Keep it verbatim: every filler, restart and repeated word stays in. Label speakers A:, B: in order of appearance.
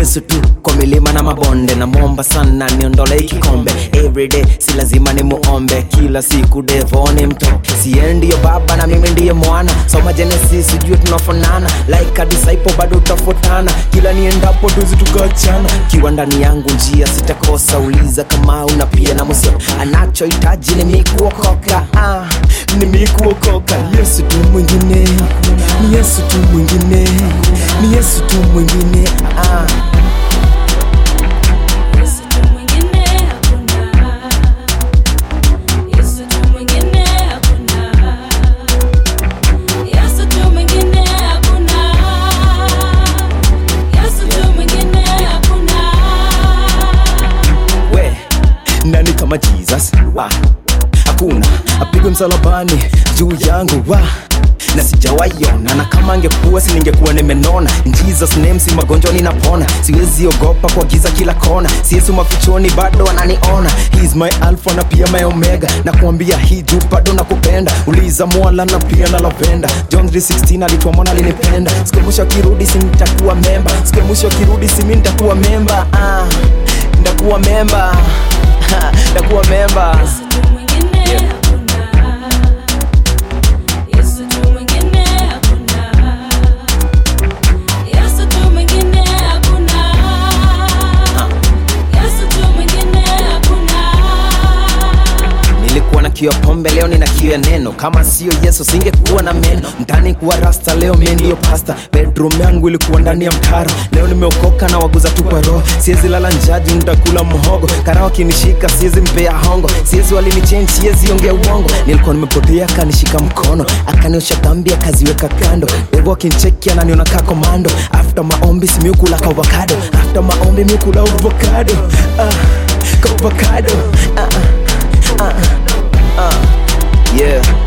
A: Yesu tu kwa milima na mabonde, na muomba sana niondole kikombe. Everyday si lazima ni muombe, kila siku devoni mtoke. Sie ndiyo baba na mimi ndiye mwana, soma Genesis ujue tunafanana. Like a disciple bado utafutana, kila niendapo tuzi tukachana. Kiwa ndani yangu njia sitakosa, uliza kama una pia na musio. Anacho itaji ni mikuokoka, ah, ni mikuokoka. Yesu tu mwingine, ni Yesu tu mwingine, ni Yesu tu mwingine, ah. Nani kama Jesus? Wa hakuna, apigwe msalabani juu yangu, wa na sijawaiona. Na kama angekuwa si ningekuwa nimenona. In Jesus name si magonjwa ninapona, siwezi ogopa kwa giza kila kona. Si Yesu mafichoni bado ananiona. He is my alpha na pia my omega, na kuambia hii juu bado nakupenda. Uliza mwala na pia na lavenda. John three sixteen alituwa mwana alinipenda. Siku mwisho kirudi si nitakuwa member, siku mwisho kirudi si mimi nitakuwa member, ah, nitakuwa member, nitakuwa member. Nilikuwa na kiu ya pombe, leo nina kiu ya neno. Kama sio Yesu singekuwa na meno. Mtani kuwa rasta, leo mimi ndio pasta. Bedroom yangu ilikuwa ndani ya mtaro, leo nimeokoka na waguza tu kwa roho. Siwezi lala njaji, nitakula mhogo. Karao kinishika siwezi mpea hongo. Siwezi walinichange, siwezi ongea uongo. Nilikuwa nimepotea kanishika mkono, akaniosha dhambi akaziweka kando. Evo akincheki ananiona ka komando. After maombi si mimi kula avocado, after maombi mimi kula avocado, ah, avocado, ah, ah. Uh, uh, yeah.